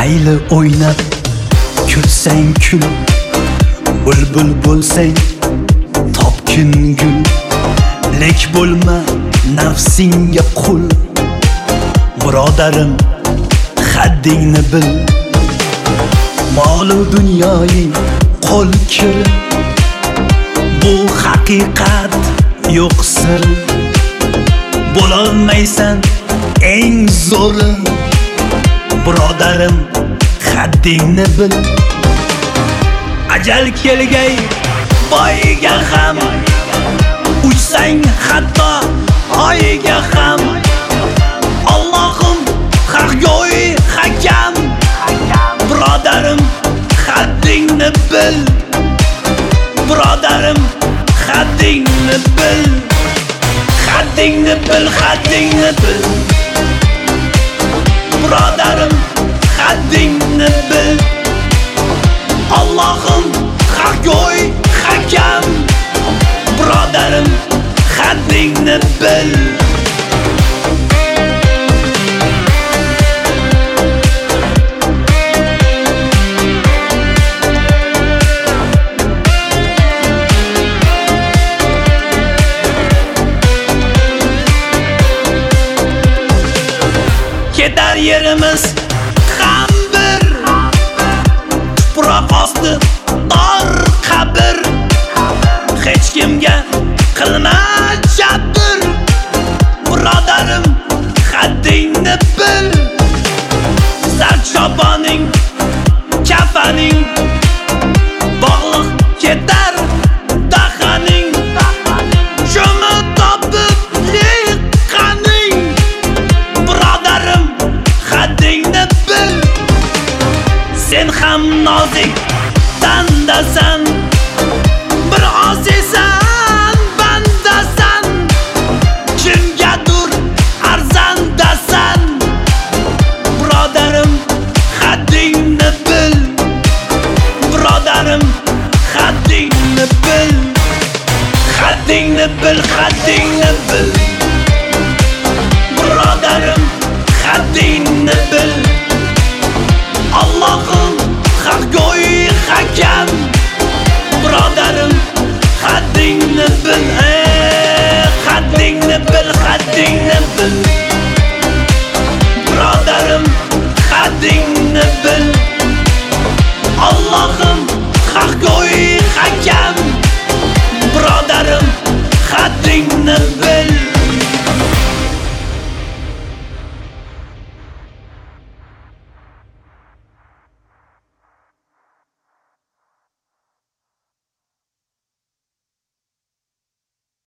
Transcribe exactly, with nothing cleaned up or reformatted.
mayli o'ynab kulsang kul, bulbul bo'lsang topkin gul. Lek bo'lma nafsingga qul, birodarim haddingni bil. Molu dunyoying qo'l kir, bu haqiqat yo'q sir. Bo'lolmaysan eng zo'ri, birodarim haddingni bil. Ajal kelgay boyga ham, uçsang hatto oyga ham. Allohim haqgo'y hakam, birodarim haddingni bil. Birodarim haddingni bil. Haddingni bil, haddingni bil. Birodarim haddingni bil. Allohim haqgo'y hakam, birodarim haddingni bil. Ketar yerimiz ham bir, tuproq osti tor qabr. Hech kimga qilma jabr, birodarim haddingni bil. Sarchoboning kafaning, bog'liq ketar dahaning. Shuni topib liqqaning, birodarim haddingni bil. Sen ham nozik tandasan, bir osisan bandasan. Kimgadur arzandasan, birodarim haddingni bil. Birodarim haddingni bil. Haddingni bil, haddingni bil. Birodarim haddingni bil. Allohim haqgo'y hakam, birodarim haddingni bil. Haddingni bil, haddingni bil.